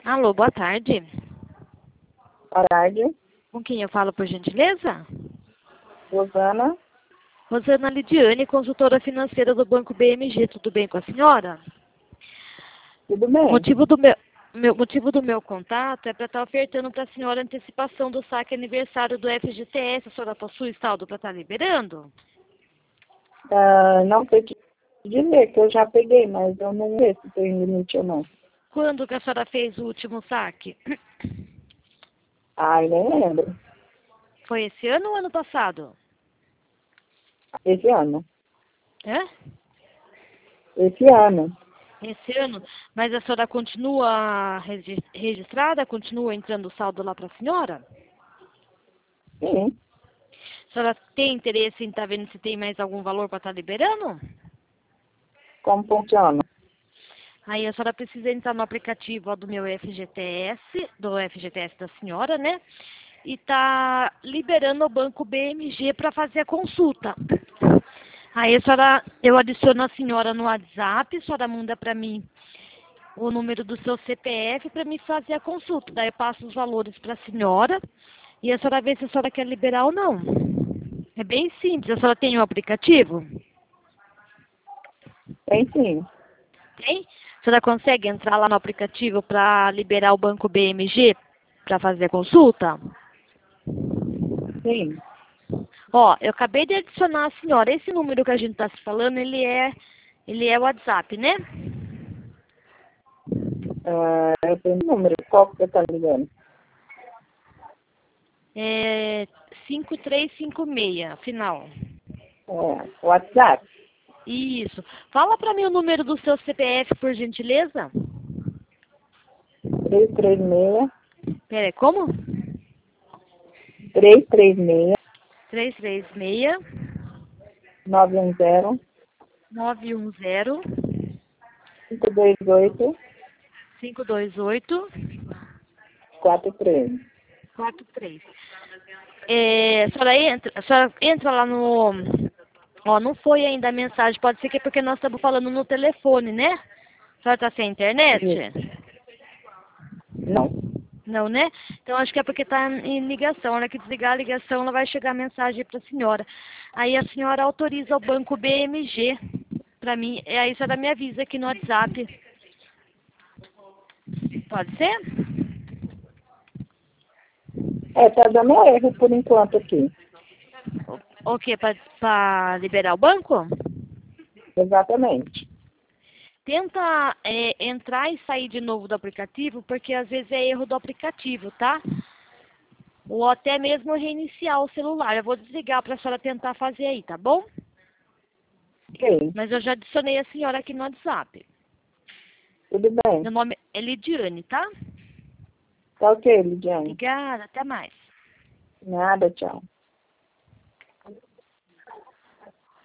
Alô, boa tarde. Boa tarde, Com quem eu falo, por gentileza? Rosana. Rosana Lidiane, consultora financeira do Banco BMG. Tudo bem com a senhora? Tudo bem? Motivo do meu contato é para estar ofertando para a senhora antecipação do saque aniversário do FGTS. A senhora possui saldo para estar liberando? Não sei te dizer que eu já peguei, mas eu não sei se tem limite ou não. Quando que a senhora fez o último saque? Ai, nem lembro. Foi esse ano ou ano passado? Esse ano. É? Esse ano. Esse ano? Mas a senhora continua registrada? Continua entrando saldo lá para a senhora? Sim. A senhora tem interesse em estar vendo se tem mais algum valor para estar liberando? Como funciona? Aí a senhora precisa entrar no aplicativo ó, do meu FGTS, do FGTS da senhora, né? E tá liberando o banco BMG para fazer a consulta. Aí a senhora, eu adiciono a senhora no WhatsApp, a senhora manda para mim o número do seu CPF para me fazer a consulta. Daí eu passo os valores para a senhora e a senhora vê se a senhora quer liberar ou não. É bem simples. A senhora tem o aplicativo? Tem sim. Tem? A senhora consegue entrar lá no aplicativo para liberar o banco BMG para fazer a consulta? Sim. Ó, eu acabei de adicionar a senhora. Esse número que a gente está se falando, ele é WhatsApp, né? Eu tenho um número. Qual que você está ligando? É 5356, final. WhatsApp. Isso. Fala para mim o número do seu CPF, por gentileza. 336 Pera aí, como? 336 336 910 910 528 528 43. 43. A senhora entra lá no... Ó, não foi ainda a mensagem. Pode ser que é porque nós estamos falando no telefone, né? A senhora está sem internet? Não. Não, né? Então acho que é porque está em ligação. A hora que desligar a ligação, ela vai chegar a mensagem para a senhora. Aí a senhora autoriza o banco BMG para mim. E aí a senhora me avisa aqui no WhatsApp. Pode ser? Tá dando erro por enquanto aqui. O quê? Para liberar o banco? Exatamente. Tenta entrar e sair de novo do aplicativo, porque às vezes é erro do aplicativo, tá? Ou até mesmo reiniciar o celular. Eu vou desligar para a senhora tentar fazer aí, tá bom? Ok. Mas eu já adicionei a senhora aqui no WhatsApp. Tudo bem. Meu nome é Lidiane, tá? Tá ok, Lidiane. Obrigada, até mais. Nada, tchau.